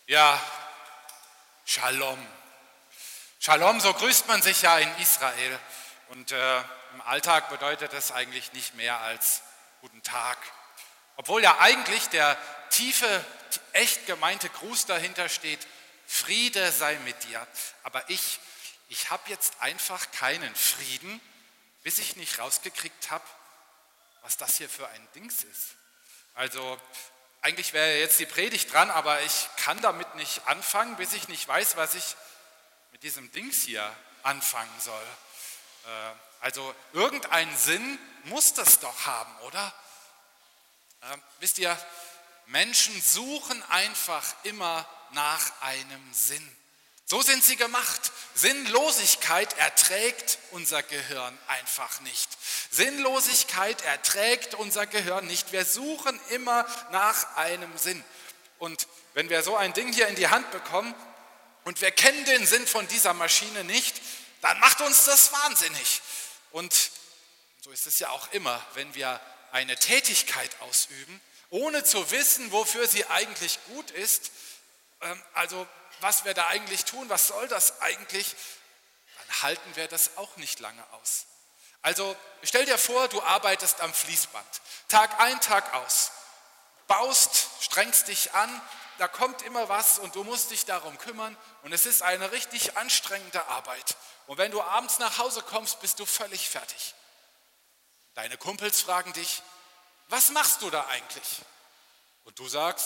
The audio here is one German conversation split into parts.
Ja, Shalom. Shalom, so grüßt man sich ja in Israel. Und im Alltag bedeutet das eigentlich nicht mehr als guten Tag. Obwohl ja eigentlich der tiefe, echt gemeinte Gruß dahinter steht, Friede sei mit dir. Aber ich habe jetzt einfach keinen Frieden, bis ich nicht rausgekriegt habe, was das hier für ein Dings ist. Also eigentlich wäre jetzt die Predigt dran, aber ich kann damit nicht anfangen, bis ich nicht weiß, was ich mit diesem Dings hier anfangen soll. Also irgendeinen Sinn muss das doch haben, oder? Wisst ihr, Menschen suchen einfach immer nach einem Sinn. So sind sie gemacht. Sinnlosigkeit erträgt unser Gehirn einfach nicht. Sinnlosigkeit erträgt unser Gehirn nicht. Wir suchen immer nach einem Sinn. Und wenn wir so ein Ding hier in die Hand bekommen und wir kennen den Sinn von dieser Maschine nicht, dann macht uns das wahnsinnig. Und so ist es ja auch immer, wenn wir eine Tätigkeit ausüben, ohne zu wissen, wofür sie eigentlich gut ist, also was wir da eigentlich tun, was soll das eigentlich, dann halten wir das auch nicht lange aus. Also stell dir vor, du arbeitest am Fließband, Tag ein, Tag aus, baust, strengst dich an, da kommt immer was und du musst dich darum kümmern und es ist eine richtig anstrengende Arbeit. Und wenn du abends nach Hause kommst, bist du völlig fertig. Deine Kumpels fragen dich, was machst du da eigentlich? Und du sagst,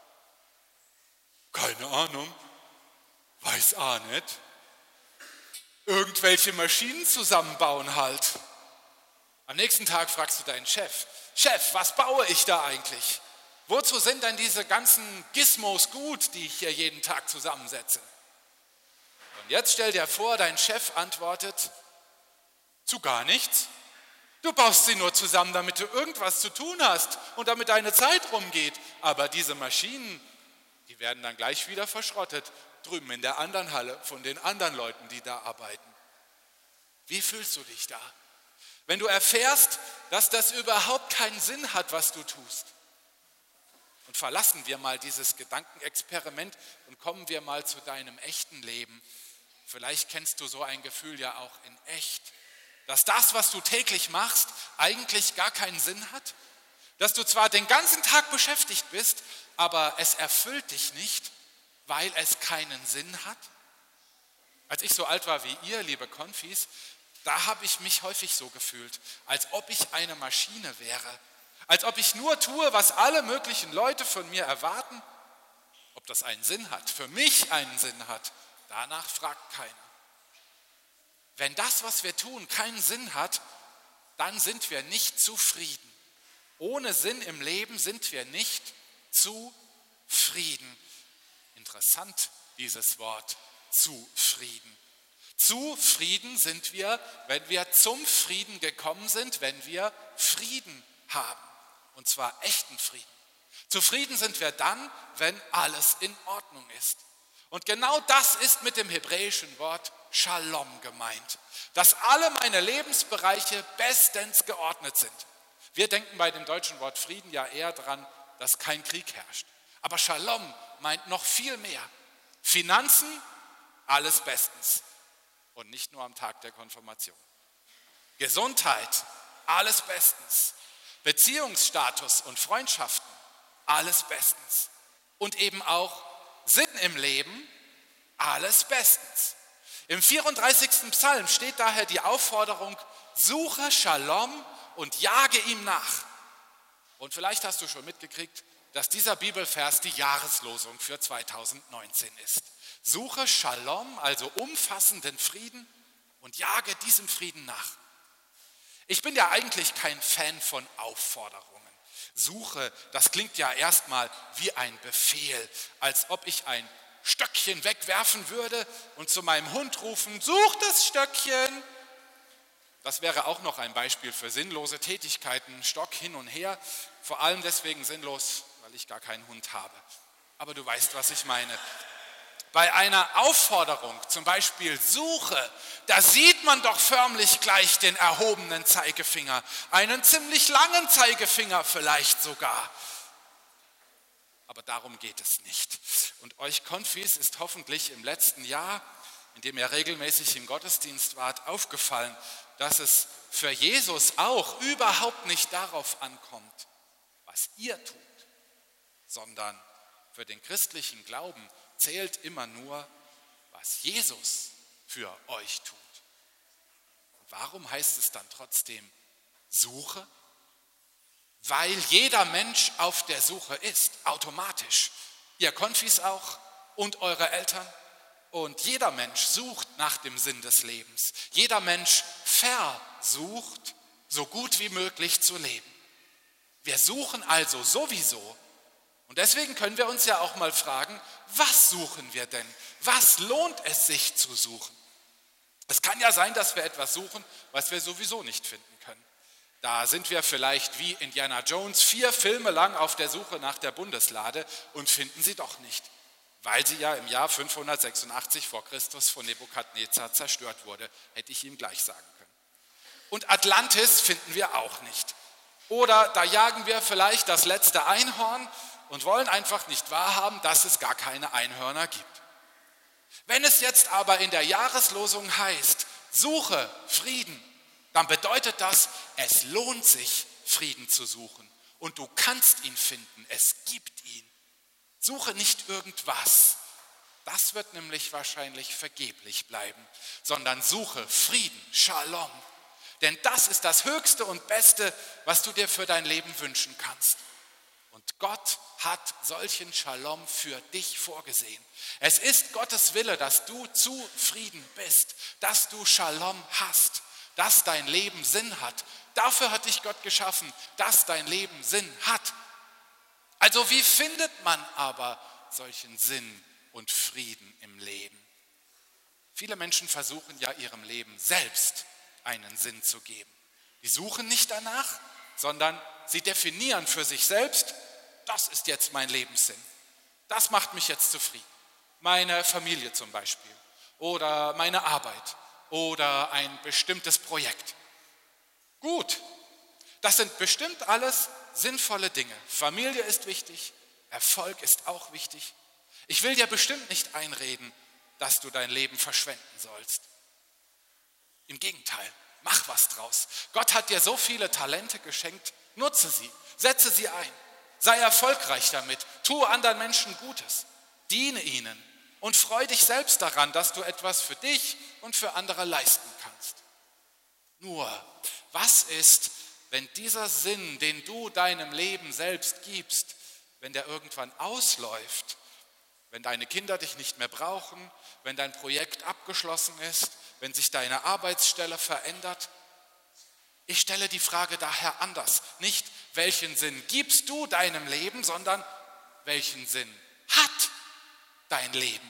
keine Ahnung, weiß auch nicht. Irgendwelche Maschinen zusammenbauen halt. Am nächsten Tag fragst du deinen Chef, was baue ich da eigentlich? Wozu sind denn diese ganzen Gizmos gut, die ich hier jeden Tag zusammensetze? Und jetzt stell dir vor, dein Chef antwortet, zu gar nichts. Du baust sie nur zusammen, damit du irgendwas zu tun hast und damit deine Zeit rumgeht. Aber diese Maschinen, die werden dann gleich wieder verschrottet, drüben in der anderen Halle von den anderen Leuten, die da arbeiten. Wie fühlst du dich da? Wenn du erfährst, dass das überhaupt keinen Sinn hat, was du tust. Und verlassen wir mal dieses Gedankenexperiment und kommen wir mal zu deinem echten Leben. Vielleicht kennst du so ein Gefühl ja auch in echt. Dass das, was du täglich machst, eigentlich gar keinen Sinn hat. Dass du zwar den ganzen Tag beschäftigt bist, aber es erfüllt dich nicht, weil es keinen Sinn hat. Als ich so alt war wie ihr, liebe Konfis, da habe ich mich häufig so gefühlt, als ob ich eine Maschine wäre. Als ob ich nur tue, was alle möglichen Leute von mir erwarten. Ob das einen Sinn hat, für mich einen Sinn hat, danach fragt keiner. Wenn das, was wir tun, keinen Sinn hat, dann sind wir nicht zufrieden. Ohne Sinn im Leben sind wir nicht zufrieden. Interessant, dieses Wort, zufrieden. Zufrieden sind wir, wenn wir zum Frieden gekommen sind, wenn wir Frieden haben. Und zwar echten Frieden. Zufrieden sind wir dann, wenn alles in Ordnung ist. Und genau das ist mit dem hebräischen Wort Shalom gemeint, dass alle meine Lebensbereiche bestens geordnet sind. Wir denken bei dem deutschen Wort Frieden ja eher daran, dass kein Krieg herrscht. Aber Shalom meint noch viel mehr. Finanzen, alles bestens und nicht nur am Tag der Konfirmation. Gesundheit, alles bestens. Beziehungsstatus und Freundschaften, alles bestens. Und eben auch Sinn im Leben, alles bestens. Im 34. Psalm steht daher die Aufforderung, suche Shalom und jage ihm nach. Und vielleicht hast du schon mitgekriegt, dass dieser Bibelvers die Jahreslosung für 2019 ist. Suche Shalom, also umfassenden Frieden und jage diesem Frieden nach. Ich bin ja eigentlich kein Fan von Aufforderungen. Suche, das klingt ja erstmal wie ein Befehl, als ob ich ein Stöckchen wegwerfen würde und zu meinem Hund rufen, such das Stöckchen. Das wäre auch noch ein Beispiel für sinnlose Tätigkeiten, Stock hin und her, vor allem deswegen sinnlos, weil ich gar keinen Hund habe. Aber du weißt, was ich meine. Bei einer Aufforderung, zum Beispiel Suche, da sieht man doch förmlich gleich den erhobenen Zeigefinger, einen ziemlich langen Zeigefinger vielleicht sogar. Aber darum geht es nicht. Und euch Konfis ist hoffentlich im letzten Jahr, in dem ihr regelmäßig im Gottesdienst wart, aufgefallen, dass es für Jesus auch überhaupt nicht darauf ankommt, was ihr tut, sondern für den christlichen Glauben zählt immer nur, was Jesus für euch tut. Und warum heißt es dann trotzdem Suche? Weil jeder Mensch auf der Suche ist, automatisch. Ihr Konfis auch und eure Eltern. Und jeder Mensch sucht nach dem Sinn des Lebens. Jeder Mensch versucht, so gut wie möglich zu leben. Wir suchen also sowieso. Und deswegen können wir uns ja auch mal fragen, was suchen wir denn? Was lohnt es sich zu suchen? Es kann ja sein, dass wir etwas suchen, was wir sowieso nicht finden können. Da sind wir vielleicht wie Indiana Jones 4 Filme lang auf der Suche nach der Bundeslade und finden sie doch nicht, weil sie ja im Jahr 586 vor Christus von Nebukadnezar zerstört wurde, hätte ich ihm gleich sagen können. Und Atlantis finden wir auch nicht. Oder da jagen wir vielleicht das letzte Einhorn und wollen einfach nicht wahrhaben, dass es gar keine Einhörner gibt. Wenn es jetzt aber in der Jahreslosung heißt, suche Frieden, dann bedeutet das, es lohnt sich, Frieden zu suchen. Und du kannst ihn finden, es gibt ihn. Suche nicht irgendwas, das wird nämlich wahrscheinlich vergeblich bleiben, sondern suche Frieden, Shalom. Denn das ist das Höchste und Beste, was du dir für dein Leben wünschen kannst. Und Gott hat solchen Shalom für dich vorgesehen. Es ist Gottes Wille, dass du zufrieden bist, dass du Shalom hast, dass dein Leben Sinn hat. Dafür hat dich Gott geschaffen, dass dein Leben Sinn hat. Also wie findet man aber solchen Sinn und Frieden im Leben? Viele Menschen versuchen ja ihrem Leben selbst einen Sinn zu geben. Die suchen nicht danach, sondern sie definieren für sich selbst, das ist jetzt mein Lebenssinn. Das macht mich jetzt zufrieden. Meine Familie zum Beispiel oder meine Arbeit oder ein bestimmtes Projekt. Gut, das sind bestimmt alles sinnvolle Dinge. Familie ist wichtig, Erfolg ist auch wichtig. Ich will dir bestimmt nicht einreden, dass du dein Leben verschwenden sollst. Im Gegenteil, mach was draus. Gott hat dir so viele Talente geschenkt, nutze sie, setze sie ein. Sei erfolgreich damit, tue anderen Menschen Gutes, diene ihnen und freu dich selbst daran, dass du etwas für dich und für andere leisten kannst. Nur, was ist, wenn dieser Sinn, den du deinem Leben selbst gibst, wenn der irgendwann ausläuft, wenn deine Kinder dich nicht mehr brauchen, wenn dein Projekt abgeschlossen ist, wenn sich deine Arbeitsstelle verändert? Ich stelle die Frage daher anders. Nicht, welchen Sinn gibst du deinem Leben, sondern welchen Sinn hat dein Leben?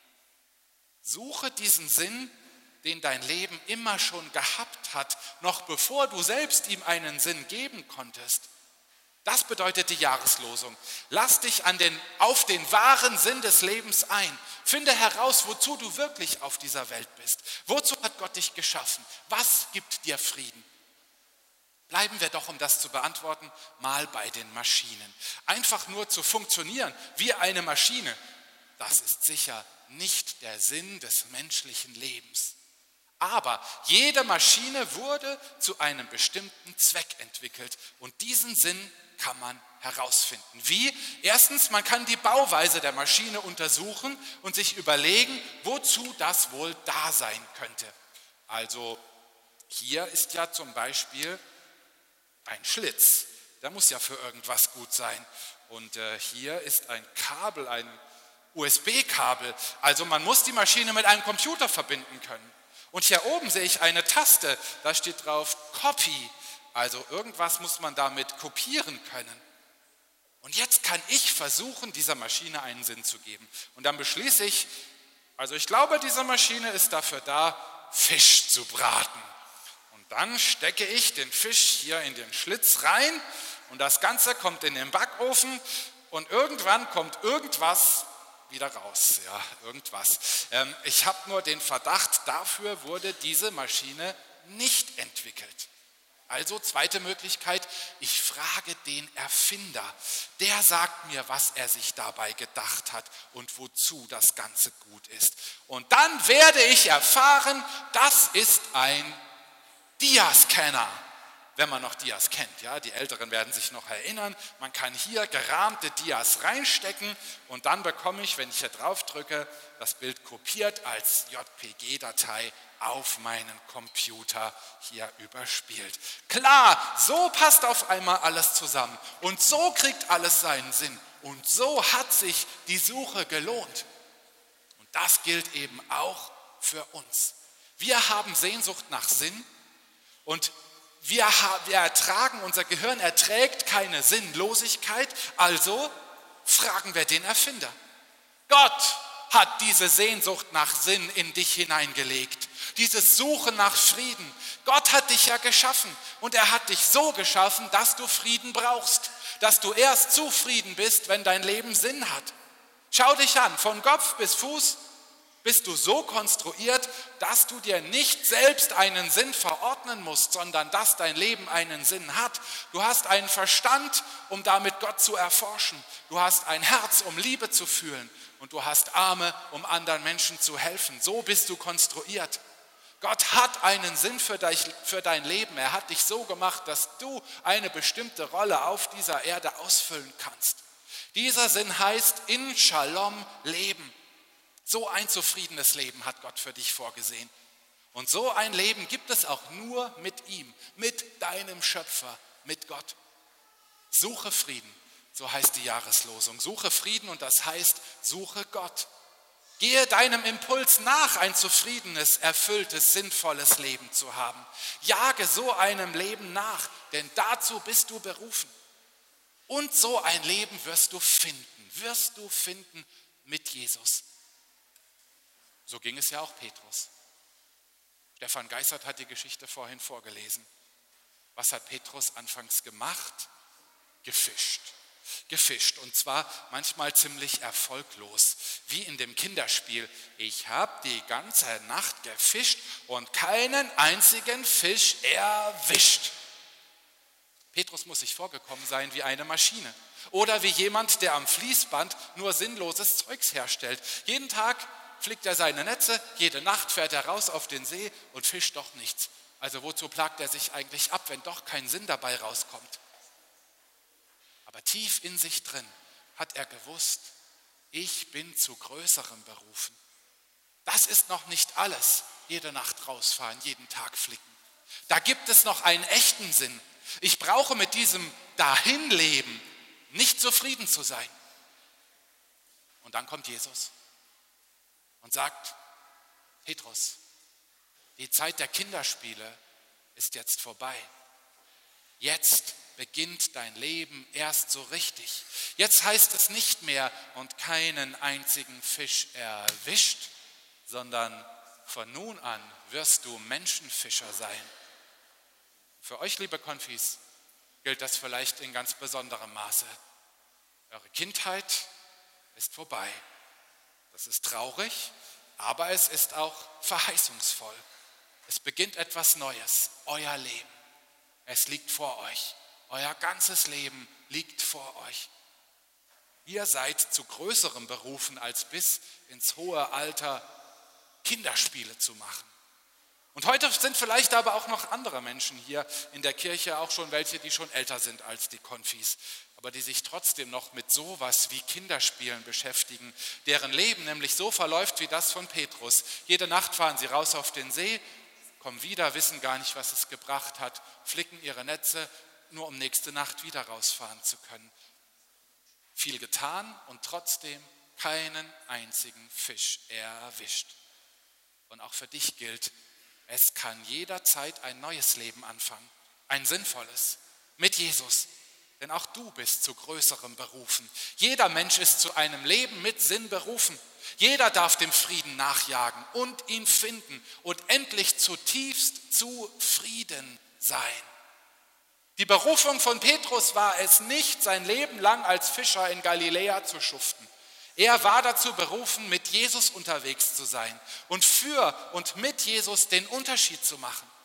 Suche diesen Sinn, den dein Leben immer schon gehabt hat, noch bevor du selbst ihm einen Sinn geben konntest. Das bedeutet die Jahreslosung. Lass dich auf den wahren Sinn des Lebens ein. Finde heraus, wozu du wirklich auf dieser Welt bist. Wozu hat Gott dich geschaffen? Was gibt dir Frieden? Bleiben wir doch, um das zu beantworten, mal bei den Maschinen. Einfach nur zu funktionieren wie eine Maschine, das ist sicher nicht der Sinn des menschlichen Lebens. Aber jede Maschine wurde zu einem bestimmten Zweck entwickelt und diesen Sinn kann man herausfinden. Wie? Erstens, man kann die Bauweise der Maschine untersuchen und sich überlegen, wozu das wohl da sein könnte. Also hier ist ja zum Beispiel ein Schlitz, der muss ja für irgendwas gut sein. Und hier ist ein Kabel, ein USB-Kabel. Also man muss die Maschine mit einem Computer verbinden können. Und hier oben sehe ich eine Taste, da steht drauf Copy. Also irgendwas muss man damit kopieren können. Und jetzt kann ich versuchen, dieser Maschine einen Sinn zu geben. Und dann beschließe ich, also ich glaube, diese Maschine ist dafür da, Fisch zu braten. Und dann stecke ich den Fisch hier in den Schlitz rein und das Ganze kommt in den Backofen und irgendwann kommt irgendwas wieder raus. Ja, irgendwas. Ich habe nur den Verdacht, dafür wurde diese Maschine nicht entwickelt. Also zweite Möglichkeit, ich frage den Erfinder. Der sagt mir, was er sich dabei gedacht hat und wozu das Ganze gut ist. Und dann werde ich erfahren, das ist ein Diascanner. Wenn man noch Dias kennt, ja, die Älteren werden sich noch erinnern, man kann hier gerahmte Dias reinstecken und dann bekomme ich, wenn ich hier drauf drücke, das Bild kopiert als JPG-Datei auf meinen Computer hier überspielt. Klar, so passt auf einmal alles zusammen und so kriegt alles seinen Sinn und so hat sich die Suche gelohnt. Und das gilt eben auch für uns. Wir haben Sehnsucht nach Sinn und wir ertragen, unser Gehirn erträgt keine Sinnlosigkeit, also fragen wir den Erfinder. Gott hat diese Sehnsucht nach Sinn in dich hineingelegt, dieses Suchen nach Frieden. Gott hat dich ja geschaffen und er hat dich so geschaffen, dass du Frieden brauchst, dass du erst zufrieden bist, wenn dein Leben Sinn hat. Schau dich an, von Kopf bis Fuß bist du so konstruiert, dass du dir nicht selbst einen Sinn verordnen musst, sondern dass dein Leben einen Sinn hat. Du hast einen Verstand, um damit Gott zu erforschen. Du hast ein Herz, um Liebe zu fühlen. Und du hast Arme, um anderen Menschen zu helfen. So bist du konstruiert. Gott hat einen Sinn für dein Leben. Er hat dich so gemacht, dass du eine bestimmte Rolle auf dieser Erde ausfüllen kannst. Dieser Sinn heißt in Shalom leben. So ein zufriedenes Leben hat Gott für dich vorgesehen. Und so ein Leben gibt es auch nur mit ihm, mit deinem Schöpfer, mit Gott. Suche Frieden, so heißt die Jahreslosung. Suche Frieden und das heißt, suche Gott. Gehe deinem Impuls nach, ein zufriedenes, erfülltes, sinnvolles Leben zu haben. Jage so einem Leben nach, denn dazu bist du berufen. Und so ein Leben wirst du finden mit Jesus. So ging es ja auch Petrus. Stefan Geissert hat die Geschichte vorhin vorgelesen. Was hat Petrus anfangs gemacht? Gefischt und zwar manchmal ziemlich erfolglos, wie in dem Kinderspiel. Ich habe die ganze Nacht gefischt und keinen einzigen Fisch erwischt. Petrus muss sich vorgekommen sein wie eine Maschine oder wie jemand, der am Fließband nur sinnloses Zeugs herstellt. Jeden Tag flickt er seine Netze, jede Nacht fährt er raus auf den See und fischt doch nichts. Also wozu plagt er sich eigentlich ab, wenn doch kein Sinn dabei rauskommt? Aber tief in sich drin hat er gewusst, ich bin zu Größerem berufen. Das ist noch nicht alles, jede Nacht rausfahren, jeden Tag flicken. Da gibt es noch einen echten Sinn. Ich brauche mit diesem Dahinleben nicht zufrieden zu sein. Und dann kommt Jesus und sagt, Petrus, die Zeit der Kinderspiele ist jetzt vorbei. Jetzt beginnt dein Leben erst so richtig. Jetzt heißt es nicht mehr und keinen einzigen Fisch erwischt, sondern von nun an wirst du Menschenfischer sein. Für euch, liebe Konfis, gilt das vielleicht in ganz besonderem Maße. Eure Kindheit ist vorbei. Das ist traurig, aber es ist auch verheißungsvoll. Es beginnt etwas Neues, euer Leben. Es liegt vor euch. Euer ganzes Leben liegt vor euch. Ihr seid zu Größerem berufen, als bis ins hohe Alter Kinderspiele zu machen. Und heute sind vielleicht aber auch noch andere Menschen hier in der Kirche, auch schon welche, die schon älter sind als die Konfis, aber die sich trotzdem noch mit sowas wie Kinderspielen beschäftigen, deren Leben nämlich so verläuft wie das von Petrus. Jede Nacht fahren sie raus auf den See, kommen wieder, wissen gar nicht, was es gebracht hat, flicken ihre Netze, nur um nächste Nacht wieder rausfahren zu können. Viel getan und trotzdem keinen einzigen Fisch erwischt. Und auch für dich gilt, es kann jederzeit ein neues Leben anfangen, ein sinnvolles, mit Jesus. Denn auch du bist zu Größerem berufen. Jeder Mensch ist zu einem Leben mit Sinn berufen. Jeder darf dem Frieden nachjagen und ihn finden und endlich zutiefst zufrieden sein. Die Berufung von Petrus war es nicht, sein Leben lang als Fischer in Galiläa zu schuften. Er war dazu berufen, mit Jesus unterwegs zu sein und für und mit Jesus den Unterschied zu machen.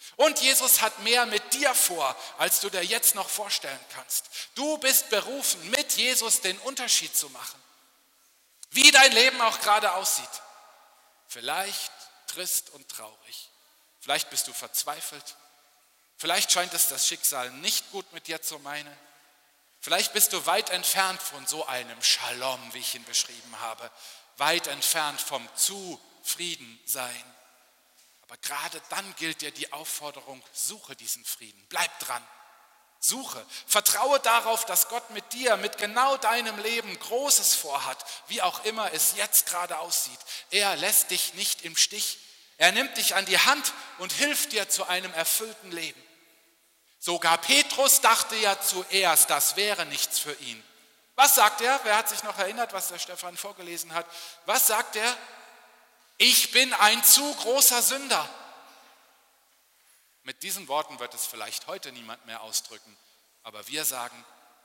Und Jesus hat mehr mit dir vor, als du dir jetzt noch vorstellen kannst. Du bist berufen, mit Jesus den Unterschied zu machen. Wie dein Leben auch gerade aussieht. Vielleicht trist und traurig. Vielleicht bist du verzweifelt. Vielleicht scheint es das Schicksal nicht gut mit dir zu meinen. Vielleicht bist du weit entfernt von so einem Shalom, wie ich ihn beschrieben habe. Weit entfernt vom Zufriedensein. Aber gerade dann gilt dir die Aufforderung, suche diesen Frieden, bleib dran, suche, vertraue darauf, dass Gott mit dir, mit genau deinem Leben Großes vorhat, wie auch immer es jetzt gerade aussieht. Er lässt dich nicht im Stich, er nimmt dich an die Hand und hilft dir zu einem erfüllten Leben. Sogar Petrus dachte ja zuerst, das wäre nichts für ihn. Was sagt er? Wer hat sich noch erinnert, was der Stefan vorgelesen hat? Was sagt er? Ich bin ein zu großer Sünder. Mit diesen Worten wird es vielleicht heute niemand mehr ausdrücken, aber wir sagen,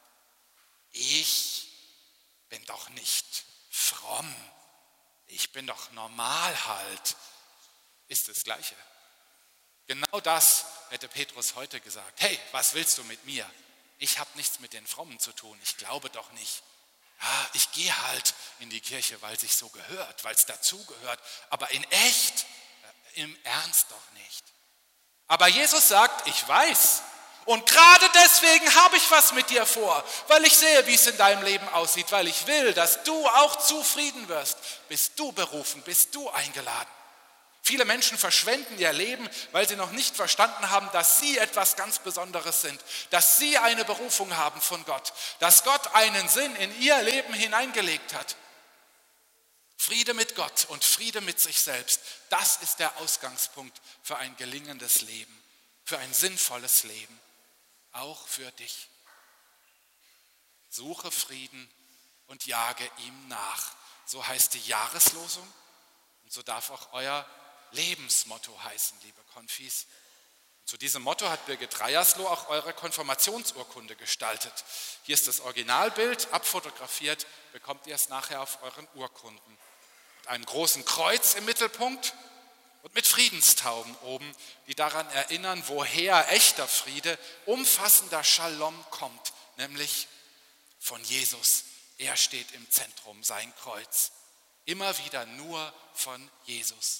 ich bin doch nicht fromm, ich bin doch normal halt, ist das Gleiche. Genau das hätte Petrus heute gesagt. Hey, was willst du mit mir? Ich habe nichts mit den Frommen zu tun, ich glaube doch nicht. Ja, ich gehe halt in die Kirche, weil es sich so gehört, weil es dazugehört. Aber in echt, im Ernst doch nicht. Aber Jesus sagt, ich weiß. Und gerade deswegen habe ich was mit dir vor. Weil ich sehe, wie es in deinem Leben aussieht. Weil ich will, dass du auch zufrieden wirst. Bist du berufen, bist du eingeladen. Viele Menschen verschwenden ihr Leben, weil sie noch nicht verstanden haben, dass sie etwas ganz Besonderes sind, dass sie eine Berufung haben von Gott, dass Gott einen Sinn in ihr Leben hineingelegt hat. Friede mit Gott und Friede mit sich selbst, das ist der Ausgangspunkt für ein gelingendes Leben, für ein sinnvolles Leben, auch für dich. Suche Frieden und jage ihm nach. So heißt die Jahreslosung und so darf auch euer Lebensmotto heißen, liebe Konfis. Und zu diesem Motto hat Birgit Reiersloh auch eure Konfirmationsurkunde gestaltet. Hier ist das Originalbild, abfotografiert, bekommt ihr es nachher auf euren Urkunden. Mit einem großen Kreuz im Mittelpunkt und mit Friedenstauben oben, die daran erinnern, woher echter Friede, umfassender Shalom kommt, nämlich von Jesus. Er steht im Zentrum, sein Kreuz. Immer wieder nur von Jesus.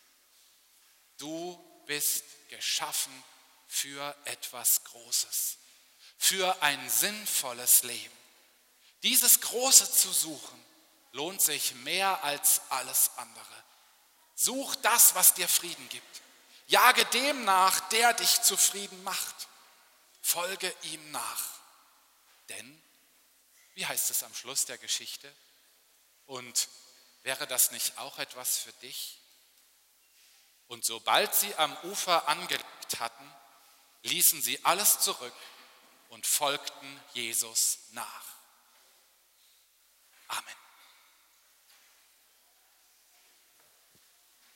Du bist geschaffen für etwas Großes, für ein sinnvolles Leben. Dieses Große zu suchen, lohnt sich mehr als alles andere. Such das, was dir Frieden gibt. Jage dem nach, der dich zufrieden macht. Folge ihm nach. Denn, wie heißt es am Schluss der Geschichte? Und wäre das nicht auch etwas für dich? Und sobald sie am Ufer angelegt hatten, ließen sie alles zurück und folgten Jesus nach.